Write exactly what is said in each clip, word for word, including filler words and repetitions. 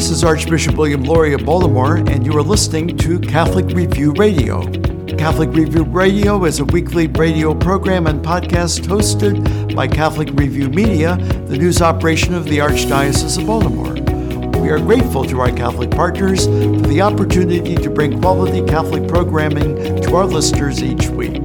This is Archbishop William Lori of Baltimore, and you are listening to Catholic Review Radio. Catholic Review Radio is a weekly radio program and podcast hosted by Catholic Review Media, the news operation of the Archdiocese of Baltimore. We are grateful to our Catholic partners for the opportunity to bring quality Catholic programming to our listeners each week.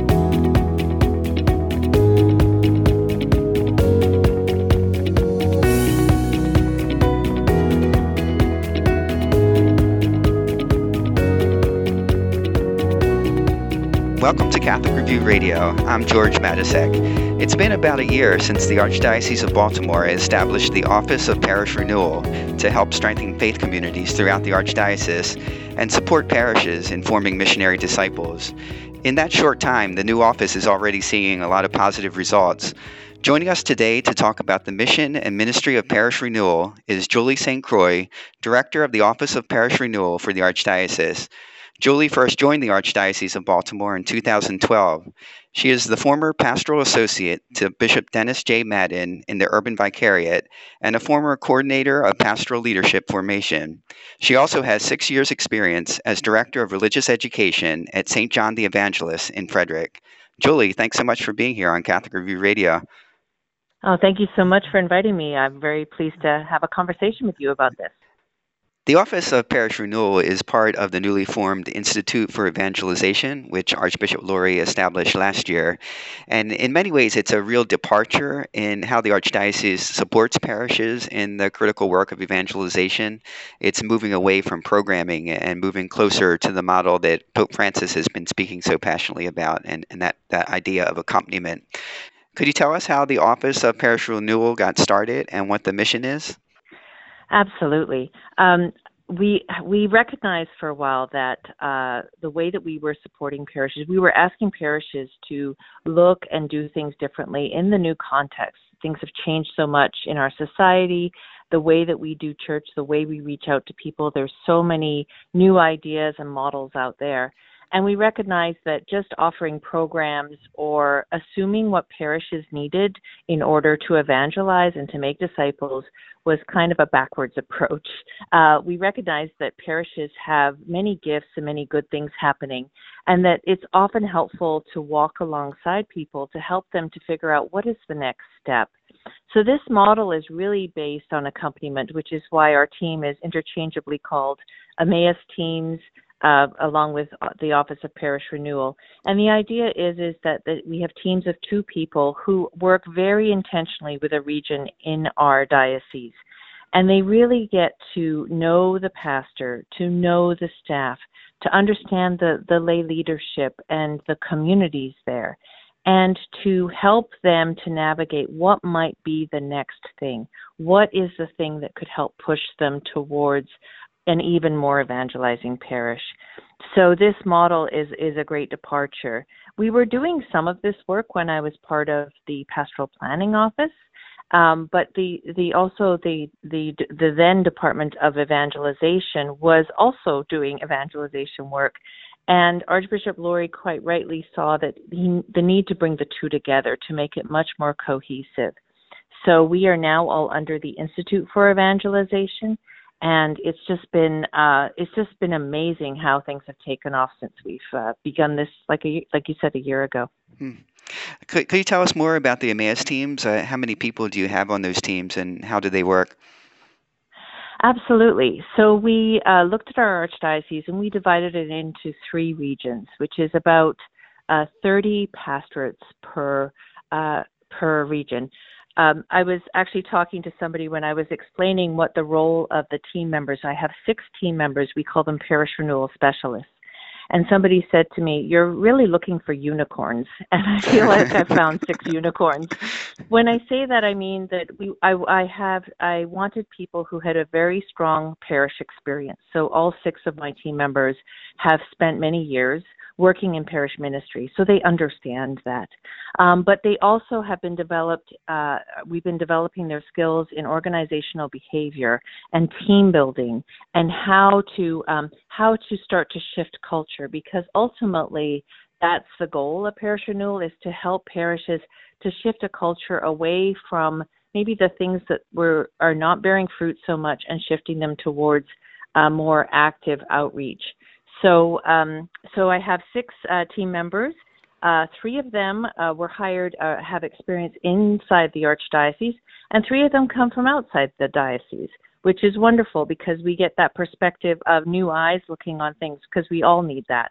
Welcome to Catholic Review Radio. I'm George Matysek. It's been about a year since the Archdiocese of Baltimore established the Office of Parish Renewal to help strengthen faith communities throughout the Archdiocese and support parishes in forming missionary disciples. In that short time, the new office is already seeing a lot of positive results. Joining us today to talk about the mission and ministry of Parish Renewal is Julie Saint Croix, Director of the Office of Parish Renewal for the Archdiocese. Julie first joined the Archdiocese of Baltimore in two thousand twelve. She is the former pastoral associate to Bishop Dennis J. Madden in the Urban Vicariate and a former coordinator of pastoral leadership formation. She also has six years' experience as Director of Religious Education at Saint John the Evangelist in Frederick. Julie, thanks so much for being here on Catholic Review Radio. Oh, thank you so much for inviting me. I'm very pleased to have a conversation with you about this. The Office of Parish Renewal is part of the newly formed Institute for Evangelization, which Archbishop Lori established last year. And in many ways, it's a real departure in how the Archdiocese supports parishes in the critical work of evangelization. It's moving away from programming and moving closer to the model that Pope Francis has been speaking so passionately about, and, and that, that idea of accompaniment. Could you tell us how the Office of Parish Renewal got started and what the mission is? Absolutely. Um, we we recognized for a while that uh, the way that we were supporting parishes, we were asking parishes to look and do things differently in the new context. Things have changed so much in our society, the way that we do church, the way we reach out to people. There's so many new ideas and models out there. And we recognize that just offering programs or assuming what parishes needed in order to evangelize and to make disciples was kind of a backwards approach. Uh, we recognize that parishes have many gifts and many good things happening, and that it's often helpful to walk alongside people to help them to figure out what is the next step. So this model is really based on accompaniment, which is why our team is interchangeably called Emmaus Teams, Uh, along with the Office of Parish Renewal. And the idea is, is that, that we have teams of two people who work very intentionally with a region in our diocese. And they really get to know the pastor, to know the staff, to understand the, the lay leadership and the communities there, and to help them to navigate what might be the next thing. What is the thing that could help push them towards an even more evangelizing parish. So this model is, is a great departure. We were doing some of this work when I was part of the pastoral planning office, um, but the, the also the, the the then Department of Evangelization was also doing evangelization work, and Archbishop Lori quite rightly saw that he, the need to bring the two together to make it much more cohesive. So we are now all under the Institute for Evangelization. And it's just been uh, it's just been amazing how things have taken off since we've uh, begun this, like a, like you said, a year ago. Hmm. Could, could you tell us more about the Emmaus teams? Uh, how many people do you have on those teams, and how do they work? Absolutely. So we uh, looked at our archdiocese, and we divided it into three regions, which is about uh, thirty pastorates per uh, per region. Um, I was actually talking to somebody when I was explaining what the role of the team members. I have six team members. We call them parish renewal specialists. And somebody said to me, "You're really looking for unicorns." And I feel like I found six unicorns. When I say that, I mean that we, I, I have, I wanted people who had a very strong parish experience. So all six of my team members have spent many years working in parish ministry, so they understand that. Um, but they also have been developed, uh, we've been developing their skills in organizational behavior and team building and how to um, how to start to shift culture, because ultimately that's the goal of parish renewal, is to help parishes to shift a culture away from maybe the things that were are not bearing fruit so much and shifting them towards uh, more active outreach. So, um, so I have six uh, team members. Uh, three of them uh, were hired, uh, have experience inside the Archdiocese, and three of them come from outside the diocese, which is wonderful because we get that perspective of new eyes looking on things, because we all need that.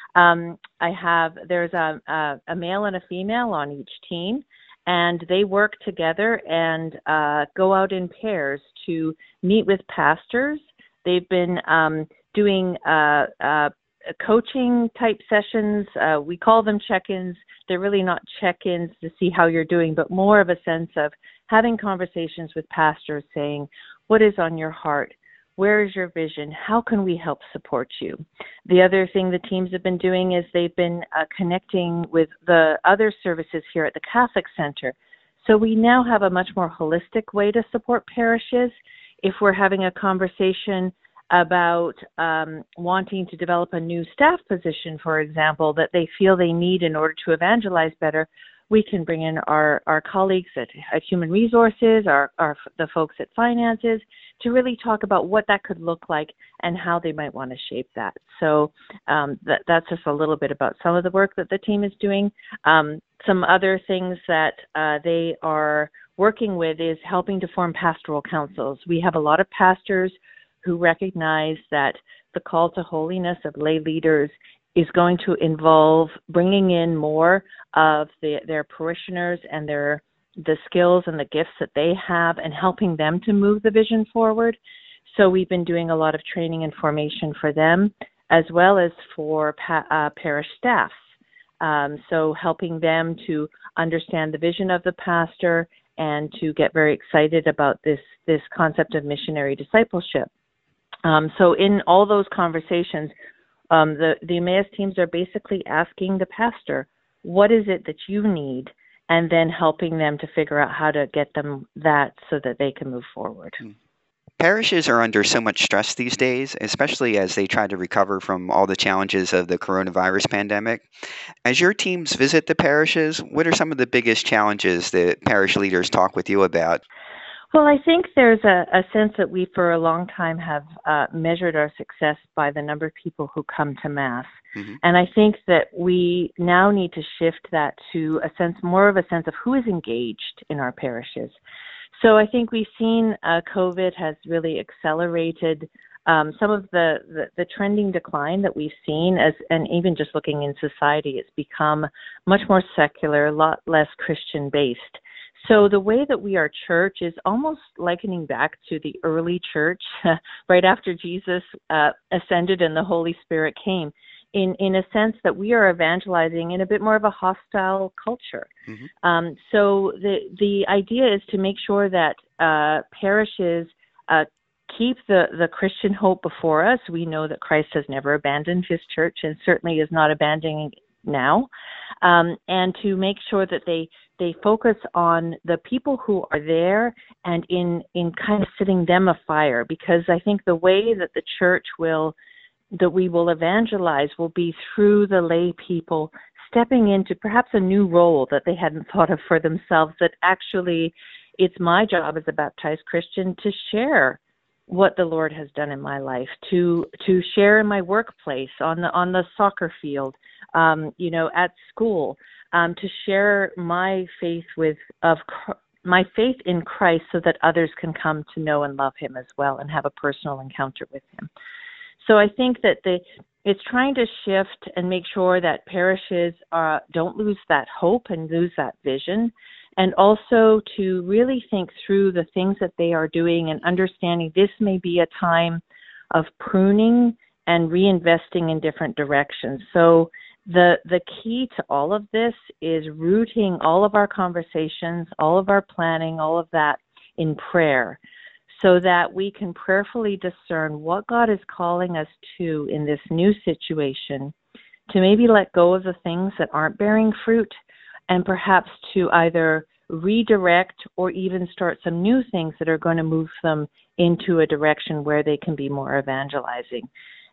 Um, I have, there's a, a, a male and a female on each team, and they work together and uh, go out in pairs to meet with pastors. They've been um, doing uh, uh, coaching type sessions. Uh, we call them check-ins. They're really not check-ins to see how you're doing, but more of a sense of having conversations with pastors saying, what is on your heart? Where is your vision? How can we help support you? The other thing the teams have been doing is they've been uh, connecting with the other services here at the Catholic Center. So we now have a much more holistic way to support parishes. If we're having a conversation about um, wanting to develop a new staff position, for example, that they feel they need in order to evangelize better, we can bring in our, our colleagues at, at Human Resources, our, our the folks at Finances, to really talk about what that could look like and how they might want to shape that. So um, that, that's just a little bit about some of the work that the team is doing. Um, some other things that uh, they are working with is helping to form pastoral councils. We have a lot of pastors who recognize that the call to holiness of lay leaders is going to involve bringing in more of the, their parishioners and their the skills and the gifts that they have and helping them to move the vision forward. So we've been doing a lot of training and formation for them, as well as for pa- uh, parish staffs. Um, so helping them to understand the vision of the pastor and to get very excited about this, this concept of missionary discipleship. Um, so in all those conversations, um, the, the Emmaus teams are basically asking the pastor, what is it that you need? And then helping them to figure out how to get them that so that they can move forward. Parishes are under so much stress these days, especially as they try to recover from all the challenges of the coronavirus pandemic. As your teams visit the parishes, what are some of the biggest challenges that parish leaders talk with you about? Well, I think there's a, a sense that we for a long time have uh, measured our success by the number of people who come to Mass. Mm-hmm. And I think that we now need to shift that to a sense, more of a sense of who is engaged in our parishes. So I think we've seen uh, COVID has really accelerated um, some of the, the, the trending decline that we've seen, as and even just looking in society, it's become much more secular, a lot less Christian-based. So the way that we are church is almost likening back to the early church, right after Jesus uh, ascended and the Holy Spirit came, in, in a sense that we are evangelizing in a bit more of a hostile culture. Mm-hmm. Um, so the the idea is to make sure that uh, parishes uh, keep the, the Christian hope before us. We know that Christ has never abandoned his church and certainly is not abandoning it now, um, and to make sure that they they focus on the people who are there and in, in kind of setting them afire, because I think the way that the church will, that we will evangelize will be through the lay people stepping into perhaps a new role that they hadn't thought of for themselves, that actually it's my job as a baptized Christian to share what the Lord has done in my life, to to share in my workplace, on the on the soccer field, um, you know, at school, um, to share my faith with of my faith in Christ, so that others can come to know and love him as well and have a personal encounter with him. So I think that the it's trying to shift and make sure that parishes uh, don't lose that hope and lose that vision, and also to really think through the things that they are doing and understanding this may be a time of pruning and reinvesting in different directions. So the the key to all of this is rooting all of our conversations, all of our planning, all of that in prayer, so that we can prayerfully discern what God is calling us to in this new situation, to maybe let go of the things that aren't bearing fruit, and perhaps to either redirect or even start some new things that are going to move them into a direction where they can be more evangelizing.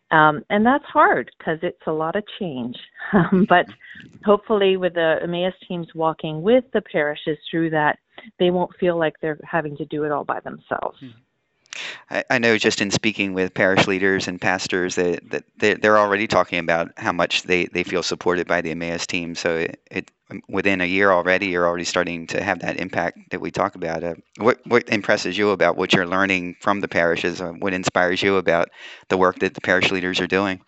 Um, and that's hard because it's a lot of change. Um, but hopefully with the Emmaus teams walking with the parishes through that, they won't feel like they're having to do it all by themselves. I, I know just in speaking with parish leaders and pastors that, that they're, they're already talking about how much they, they feel supported by the Emmaus team. So it, it within a year already, you're already starting to have that impact that we talk about. Uh, what what impresses you about what you're learning from the parishes? Uh, what inspires you about the work that the parish leaders are doing?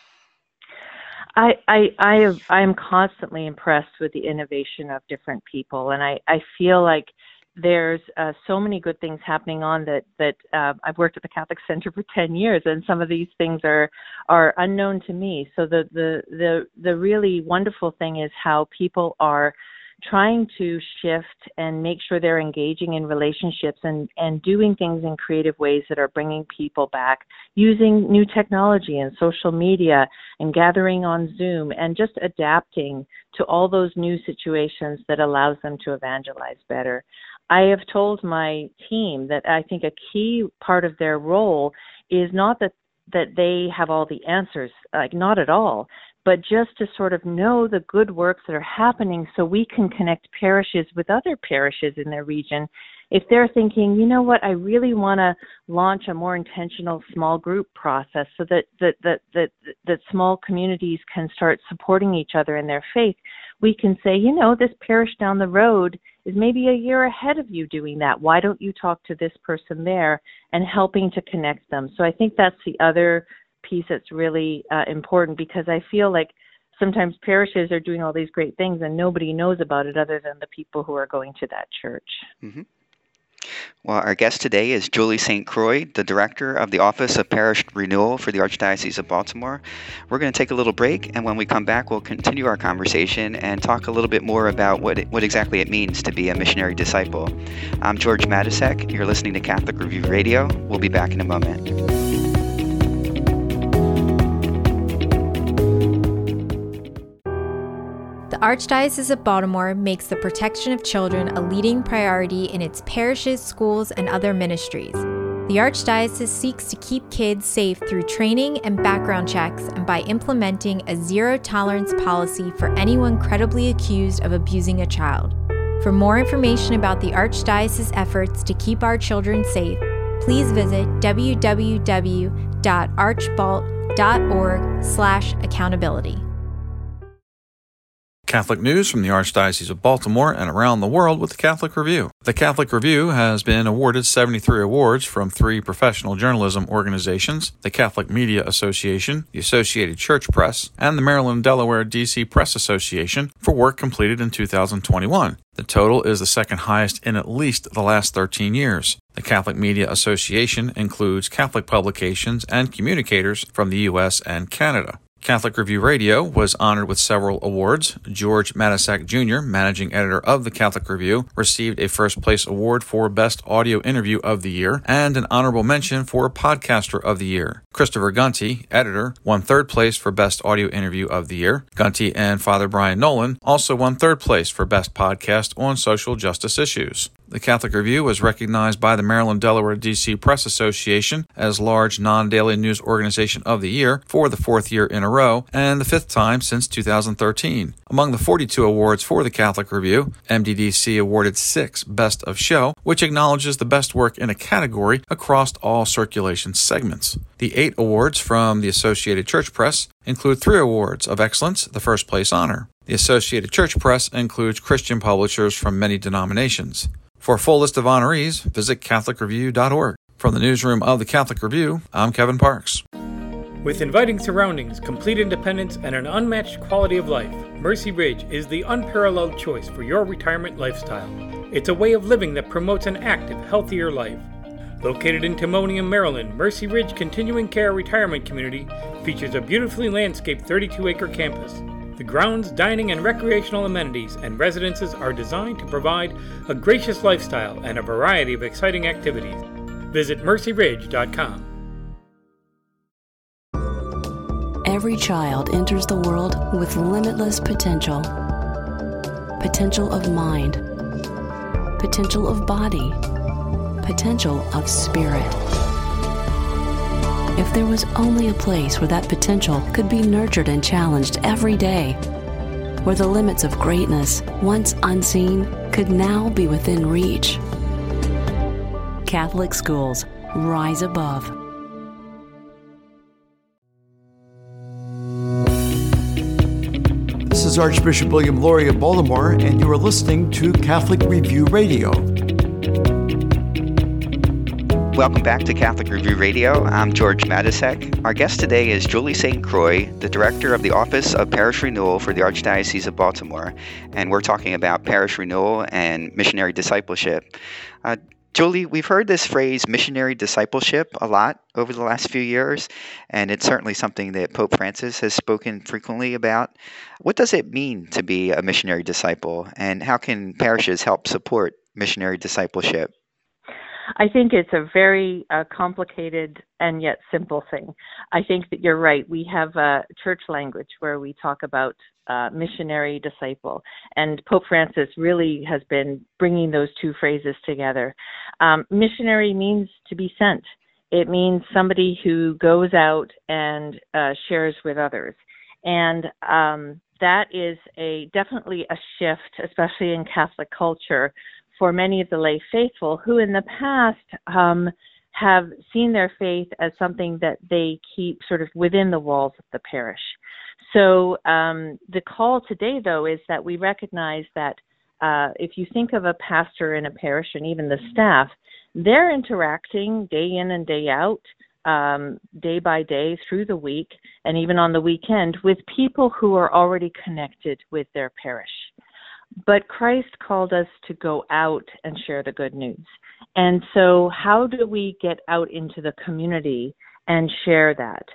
I I I, have, I am constantly impressed with the innovation of different people, and I, I feel like there's uh, so many good things happening on that that uh, I've worked at the Catholic Center for ten years, and some of these things are are unknown to me. So the the the the really wonderful thing is how people are trying to shift and make sure they're engaging in relationships and, and doing things in creative ways that are bringing people back, using new technology and social media and gathering on Zoom and just adapting to all those new situations that allows them to evangelize better. I have told my team that I think a key part of their role is not that, that they have all the answers, like not at all, but just to sort of know the good works that are happening so we can connect parishes with other parishes in their region. If they're thinking, you know what, I really want to launch a more intentional small group process so that that, that that that small communities can start supporting each other in their faith, we can say, you know, this parish down the road is maybe a year ahead of you doing that. Why don't you talk to this person there, and helping to connect them? So I think that's the other piece that's really uh, important, because I feel like sometimes parishes are doing all these great things and nobody knows about it other than the people who are going to that church. Mm-hmm. Well, our guest today is Julie Saint Croix, the Director of the Office of Parish Renewal for the Archdiocese of Baltimore. We're going to take a little break, and when we come back, we'll continue our conversation and talk a little bit more about what it, what exactly it means to be a missionary disciple. I'm George Matysek. You're listening to Catholic Review Radio. We'll be back in a moment. The Archdiocese of Baltimore makes the protection of children a leading priority in its parishes, schools, and other ministries. The Archdiocese seeks to keep kids safe through training and background checks and by implementing a zero-tolerance policy for anyone credibly accused of abusing a child. For more information about the Archdiocese's efforts to keep our children safe, please visit w w w dot archbalt dot org slash accountability. Catholic news from the Archdiocese of Baltimore and around the world with the Catholic Review. The Catholic Review has been awarded seventy-three awards from three professional journalism organizations, the Catholic Media Association, the Associated Church Press, and the Maryland-Delaware D C Press Association for work completed in two thousand twenty-one. The total is the second highest in at least the last thirteen years. The Catholic Media Association includes Catholic publications and communicators from the U S and Canada. Catholic Review Radio was honored with several awards. George Matysek Junior, managing editor of the Catholic Review, received a first-place award for Best Audio Interview of the Year and an honorable mention for Podcaster of the Year. Christopher Gunty, editor, won third place for Best Audio Interview of the Year. Gunty and Father Brian Nolan also won third place for Best Podcast on Social Justice Issues. The Catholic Review was recognized by the Maryland-Delaware D C Press Association as Large Non-Daily News Organization of the Year for the fourth year in a row and the fifth time since two thousand thirteen. Among the forty-two awards for the Catholic Review, M D D C awarded six Best of Show, which acknowledges the best work in a category across all circulation segments. The eight awards from the Associated Church Press include three awards of excellence, the first place honor. The Associated Church Press includes Christian publishers from many denominations. For a full list of honorees, visit catholic review dot org. From the newsroom of the Catholic Review, I'm Kevin Parks. With inviting surroundings, complete independence, and an unmatched quality of life, Mercy Ridge is the unparalleled choice for your retirement lifestyle. It's a way of living that promotes an active, healthier life. Located in Timonium, Maryland, Mercy Ridge Continuing Care Retirement Community features a beautifully landscaped thirty-two acre campus. The grounds, dining, and recreational amenities and residences are designed to provide a gracious lifestyle and a variety of exciting activities. Visit mercy ridge dot com. Every child enters the world with limitless potential. Potential of mind, potential of body, potential of spirit. if there was only a place where that potential could be nurtured and challenged every day, where the limits of greatness, once unseen, could now be within reach. Catholic schools, rise above. This is Archbishop William Lori of Baltimore, and you are listening to Catholic Review Radio. Welcome back to Catholic Review Radio. I'm George Matysek. Our guest today is Julie Saint Croix, the Director of the Office of Parish Renewal for the Archdiocese of Baltimore, and we're talking about parish renewal and missionary discipleship. Uh, Julie, we've heard this phrase missionary discipleship a lot over the last few years, and it's certainly something that Pope Francis has spoken frequently about. What does it mean to be a missionary disciple, and how can parishes help support missionary discipleship? I think it's a very uh, complicated and yet simple thing. I think that you're right. We have a church language where we talk about uh, missionary disciple, and Pope Francis really has been bringing those two phrases together. Um, missionary means to be sent. It means somebody who goes out and uh, shares with others. And um, that is a definitely a shift, especially in Catholic culture, for many of the lay faithful who in the past um, have seen their faith as something that they keep sort of within the walls of the parish. So um, the call today, though, is that we recognize that uh, if you think of a pastor in a parish and even the staff, they're interacting day in and day out, um, day by day through the week, and even on the weekend with people who are already connected with their parish. But Christ called us to go out and share the good news. And so how do we get out into the community and share that?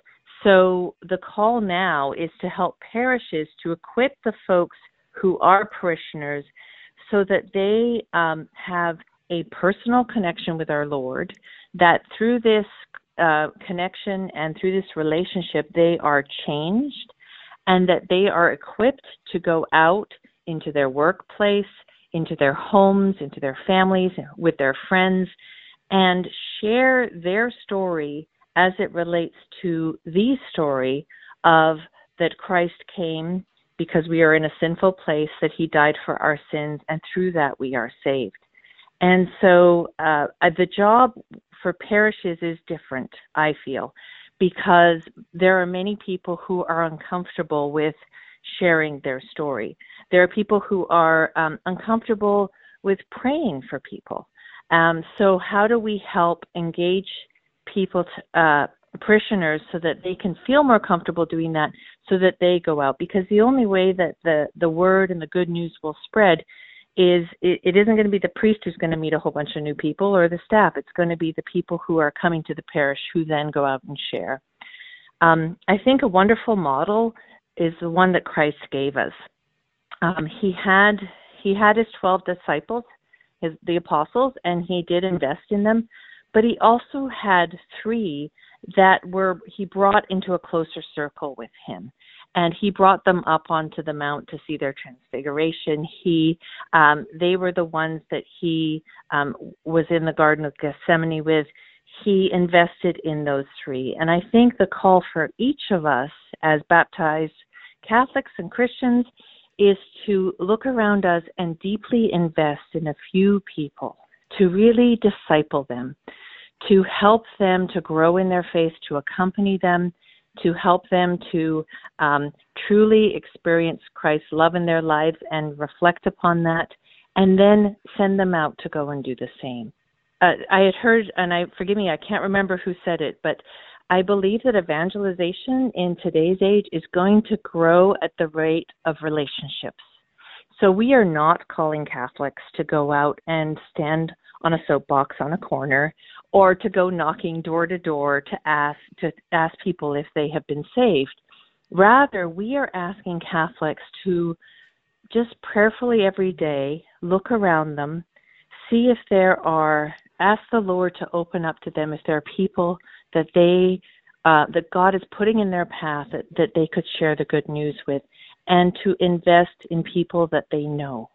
So the call now is to help parishes to equip the folks who are parishioners so that they um, have a personal connection with our Lord, that through this uh, connection and through this relationship, they are changed, and that they are equipped to go out into their workplace, into their homes, into their families, with their friends, and share their story as it relates to the story of that Christ came because we are in a sinful place, that he died for our sins, and through that we are saved. And so uh, the job for parishes is different, I feel, because there are many people who are uncomfortable with sharing their story. There are people who are um, uncomfortable with praying for people. Um, so how do we help engage people, to, uh, parishioners, so that they can feel more comfortable doing that, so that they go out? Because the only way that the, the word and the good news will spread is it, it isn't going to be the priest who's going to meet a whole bunch of new people or the staff. It's going to be the people who are coming to the parish who then go out and share. Um, I think a wonderful model is the one that Christ gave us. Um, he had he had his twelve disciples, his, the apostles, and he did invest in them. But he also had three that were he brought into a closer circle with him, and he brought them up onto the mount to see their transfiguration. He um, they were the ones that he um, was in the Garden of Gethsemane with. He invested in those three, and I think the call for each of us as baptized Catholics and Christians is to look around us and deeply invest in a few people, to really disciple them, to help them to grow in their faith, to accompany them, to help them to um, truly experience Christ's love in their lives and reflect upon that, and then send them out to go and do the same. Uh, I had heard, and I forgive me, I can't remember who said it, but I believe that evangelization in today's age is going to grow at the rate of relationships. So we are not calling Catholics to go out and stand on a soapbox on a corner, or to go knocking door to door to ask to ask people if they have been saved. Rather, we are asking Catholics to just prayerfully every day look around them, see if there are, ask the Lord to open up to them if there are people that they, uh, that God is putting in their path that, that they could share the good news with, and to invest in people that they know.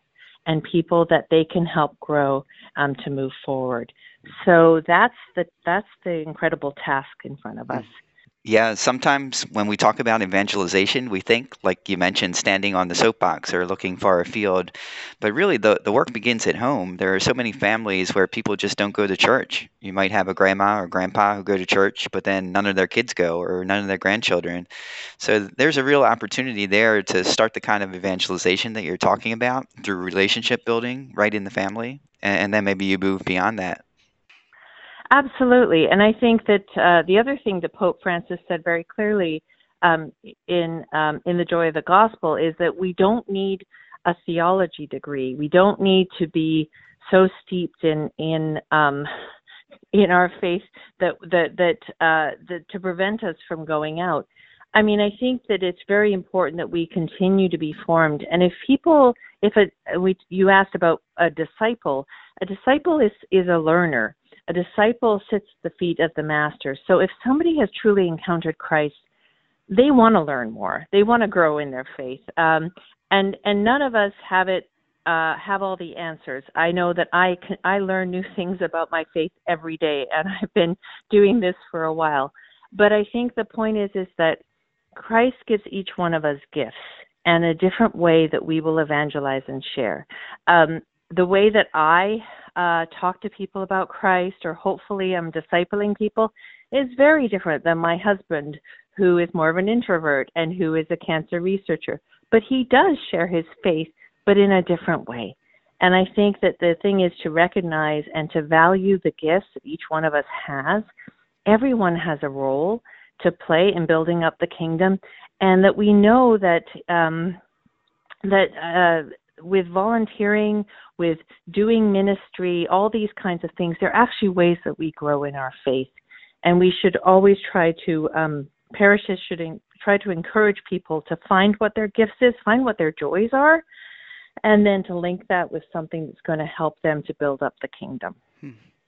and people that they can help grow um, to move forward. So that's the that's the incredible task in front of us. Yeah, sometimes when we talk about evangelization, we think, like you mentioned, standing on the soapbox or looking far afield. But really, the, the work begins at home. There are so many families where people just don't go to church. You might have a grandma or grandpa who go to church, but then none of their kids go or none of their grandchildren. So there's a real opportunity there to start the kind of evangelization that you're talking about through relationship building right in the family. And, and then maybe you move beyond that. Absolutely. And I think that uh, the other thing that Pope Francis said very clearly um, in um, in the Joy of the Gospel is that we don't need a theology degree. We don't need to be so steeped in in um, in our faith that that that, uh, that to prevent us from going out. I mean, I think that it's very important that we continue to be formed. And if people, if a, we, you asked about a disciple, a disciple is is a learner. A disciple sits at the feet of the master. So if somebody has truly encountered Christ, they want to learn more. They want to grow in their faith. Um, and and none of us have it uh, have all the answers. I know that I can, I learn new things about my faith every day, and I've been doing this for a while. But I think the point is is that Christ gives each one of us gifts and a different way that we will evangelize and share. Um, the way that I uh, talk to people about Christ, or hopefully I'm discipling people, is very different than my husband, who is more of an introvert and who is a cancer researcher. But he does share his faith, but in a different way. And I think that the thing is to recognize and to value the gifts that each one of us has. Everyone has a role to play in building up the kingdom, and that we know that um, that uh, with volunteering, with doing ministry, all these kinds of things, there are actually ways that we grow in our faith. And we should always try to, um, parishes should in, try to encourage people to find what their gifts is, find what their joys are, and then to link that with something that's going to help them to build up the kingdom. Hmm.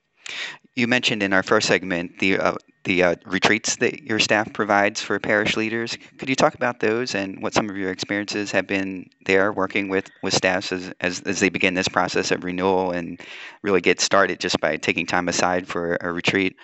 You mentioned in our first segment the uh, the uh, retreats that your staff provides for parish leaders. Could you talk about those and what some of your experiences have been there working with, with staffs as, as as they begin this process of renewal and really get started just by taking time aside for a retreat?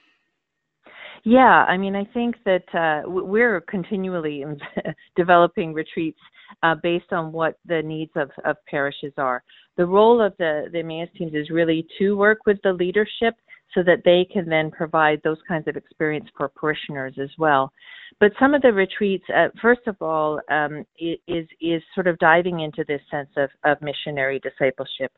Yeah, I mean, I think that uh, we're continually developing retreats uh, based on what the needs of, of parishes are. The role of the, the Emmaus teams is really to work with the leadership so that they can then provide those kinds of experience for parishioners as well. But some of the retreats, uh, first of all, um, is is sort of diving into this sense of, of missionary discipleship,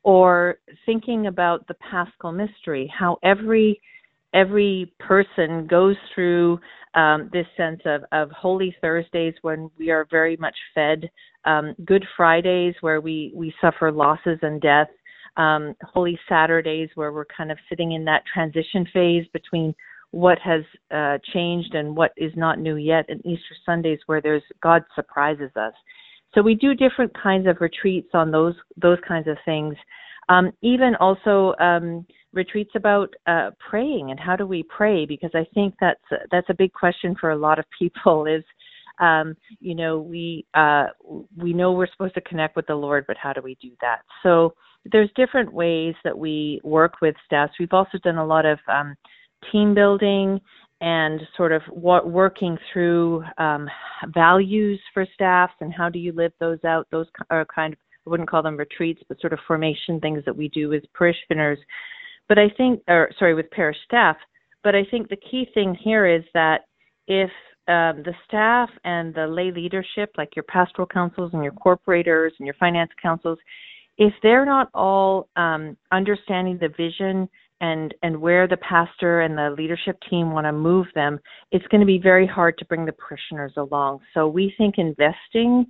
or thinking about the Paschal mystery, how every every person goes through um, this sense of, of Holy Thursdays when we are very much fed, um, Good Fridays where we, we suffer losses and death, um, Holy Saturdays where we're kind of sitting in that transition phase between what has uh, changed and what is not new yet, and Easter Sundays where there's God surprises us. So we do different kinds of retreats on those those kinds of things. Um, even also um, retreats about uh, praying and how do we pray, because I think that's that's a big question for a lot of people. Is um, you know we uh, we know we're supposed to connect with the Lord, but how do we do that? So there's different ways that we work with staffs. We've also done a lot of um, team building and sort of w- working through um, values for staffs and how do you live those out. Those are kind of, I wouldn't call them retreats, but sort of formation things that we do with parishioners. But I think, or sorry, with parish staff. But I think the key thing here is that if um, the staff and the lay leadership, like your pastoral councils and your corporators and your finance councils, if they're not all um, understanding the vision and and where the pastor and the leadership team want to move them, it's going to be very hard to bring the parishioners along. So we think investing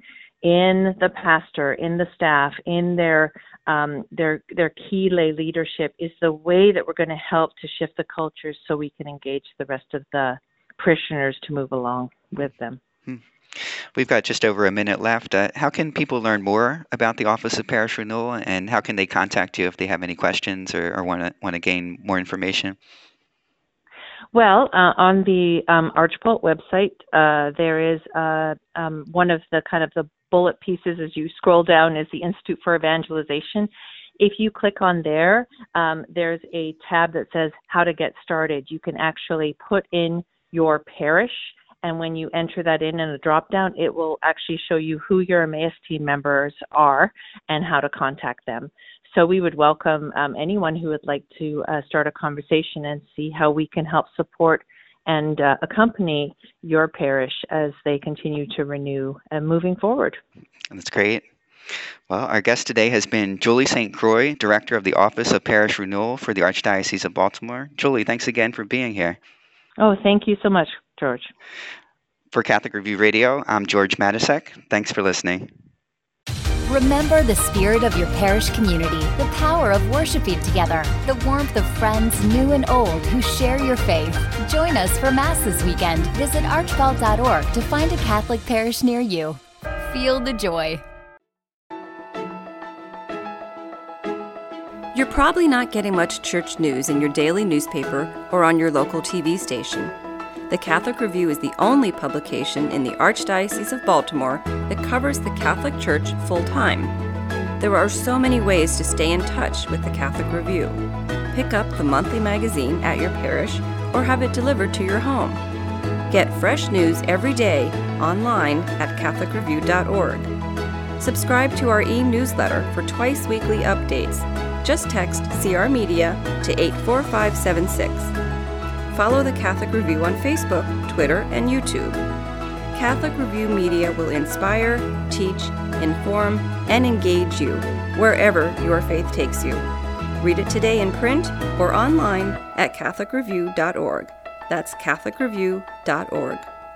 in the pastor, in the staff, in their um, their their key lay leadership is the way that we're going to help to shift the culture so we can engage the rest of the parishioners to move along with them. Hmm. We've got just over a minute left. Uh, how can people learn more about the Office of Parish Renewal, and how can they contact you if they have any questions or, or want to want to gain more information? Well, uh, on the um, Archbold website, uh, there is uh, um, one of the kind of the bullet pieces as you scroll down is the Institute for Evangelization. If you click on there, um, there's a tab that says how to get started. You can actually put in your parish, and when you enter that in in a drop-down, it will actually show you who your Emmaus team members are and how to contact them. So we would welcome um, anyone who would like to uh, start a conversation and see how we can help support and uh, accompany your parish as they continue to renew and moving forward. That's great. Well, our guest today has been Julie Saint Croix, Director of the Office of Parish Renewal for the Archdiocese of Baltimore. Julie, thanks again for being here. Oh, thank you so much, George. For Catholic Review Radio, I'm George Matusek. Thanks for listening. Remember the spirit of your parish community, the power of worshiping together, the warmth of friends new and old who share your faith. Join us for Mass this weekend. Visit archbald dot org to find a Catholic parish near you. Feel the joy. You're probably not getting much church news in your daily newspaper or on your local T V station. The Catholic Review is the only publication in the Archdiocese of Baltimore that covers the Catholic Church full-time. There are so many ways to stay in touch with the Catholic Review. Pick up the monthly magazine at your parish or have it delivered to your home. Get fresh news every day online at catholic review dot org. Subscribe to our e-newsletter for twice-weekly updates. Just text C R Media to eight four five seven six. Follow the Catholic Review on Facebook, Twitter, and YouTube. Catholic Review Media will inspire, teach, inform, and engage you wherever your faith takes you. Read it today in print or online at catholic review dot org. That's catholic review dot org.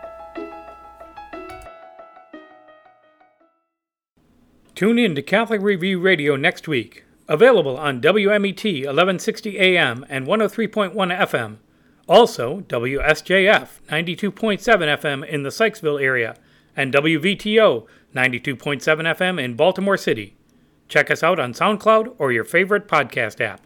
Tune in to Catholic Review Radio next week. Available on W M E T eleven sixty A M and one oh three point one F M. Also, W S J F ninety-two point seven F M in the Sykesville area and W V T O ninety-two point seven F M in Baltimore City. Check us out on SoundCloud or your favorite podcast app.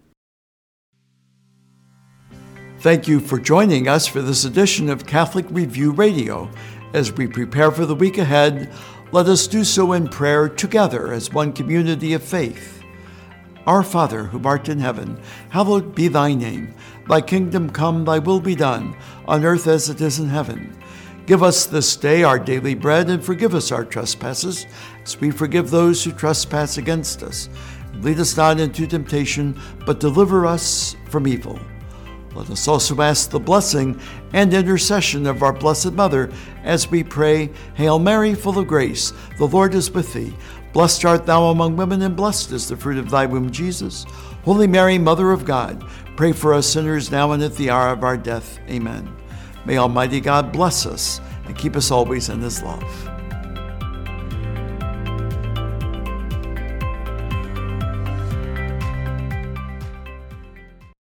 Thank you for joining us for this edition of Catholic Review Radio. As we prepare for the week ahead, let us do so in prayer together as one community of faith. Our Father, who art in heaven, hallowed be thy name. Thy kingdom come, thy will be done, on earth as it is in heaven. Give us this day our daily bread, and forgive us our trespasses, as we forgive those who trespass against us. Lead us not into temptation, but deliver us from evil. Let us also ask the blessing and intercession of our Blessed Mother as we pray, Hail Mary, full of grace, the Lord is with thee. Blessed art thou among women, and blessed is the fruit of thy womb, Jesus. Holy Mary, Mother of God, pray for us sinners now and at the hour of our death. Amen. May Almighty God bless us and keep us always in his love.